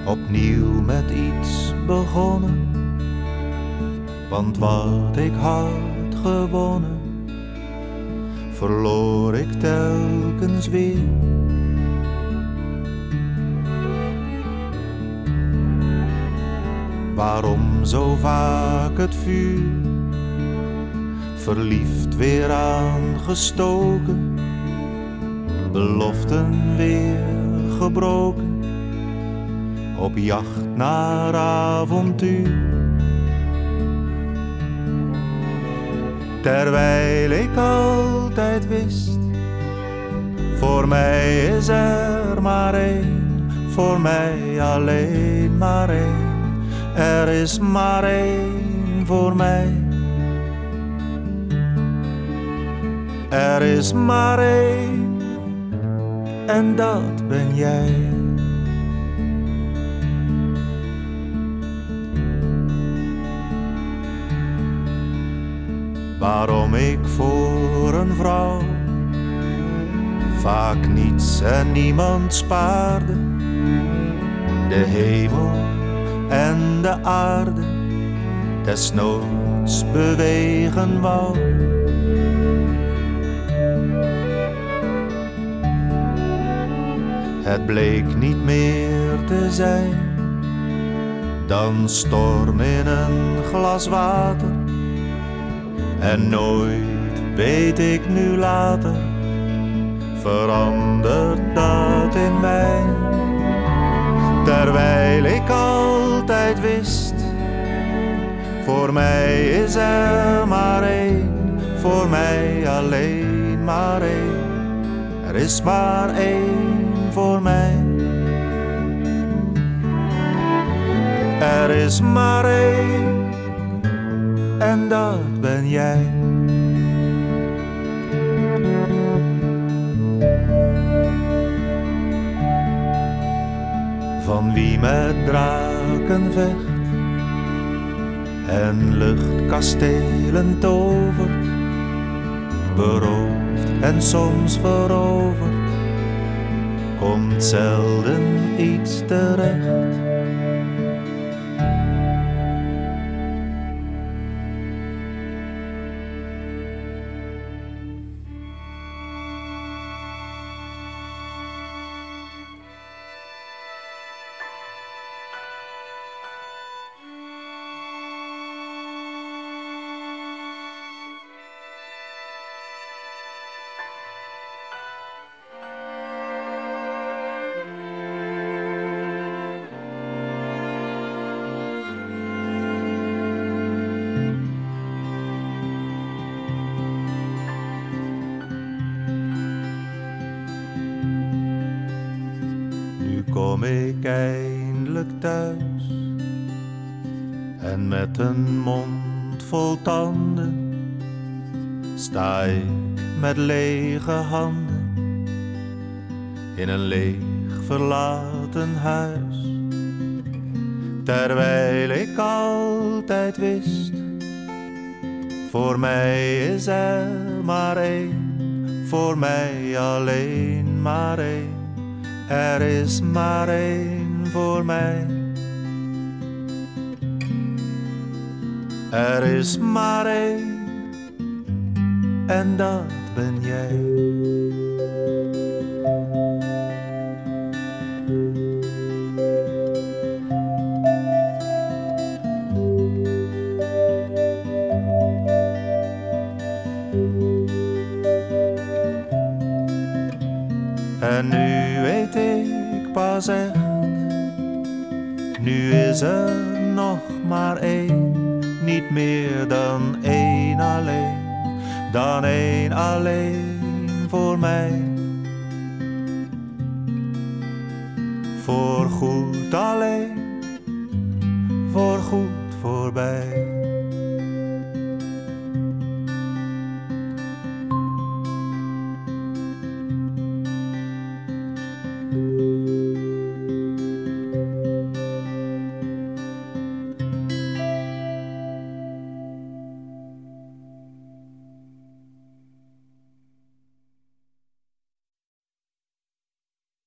opnieuw met iets begonnen. Want wat ik had gewonnen, verloor ik telkens weer. Waarom zo vaak het vuur, verliefd weer aangestoken, beloften weer gebroken, op jacht naar avontuur. Terwijl ik altijd wist, voor mij is er maar één, voor mij alleen maar één. Er is maar één voor mij. Er is maar één, en dat ben jij. Waarom ik voor een vrouw vaak niets en niemand spaarde, de hemel en de aarde desnoods bewegen wou. Het bleek niet meer te zijn dan storm in een glas water. En nooit, weet ik nu later, verandert dat in mij. Terwijl ik altijd wist, voor mij is er maar één, voor mij alleen maar één. Er is maar één voor mij. Er is maar één, en dat ben jij. Van wie met draken vecht en luchtkastelen tovert, berooft en soms verovert, komt zelden iets terecht. Kom ik eindelijk thuis en met een mond vol tanden sta ik met lege handen in een leeg verlaten huis. Terwijl ik altijd wist, voor mij is er maar één, voor mij alleen maar één. Er is maar één voor mij. Er is maar één, en dat ben jij. En nu weet ik pas echt, nu is er nog maar één, niet meer dan één alleen, dan één alleen voor mij. Voor goed alleen, voor goed voorbij.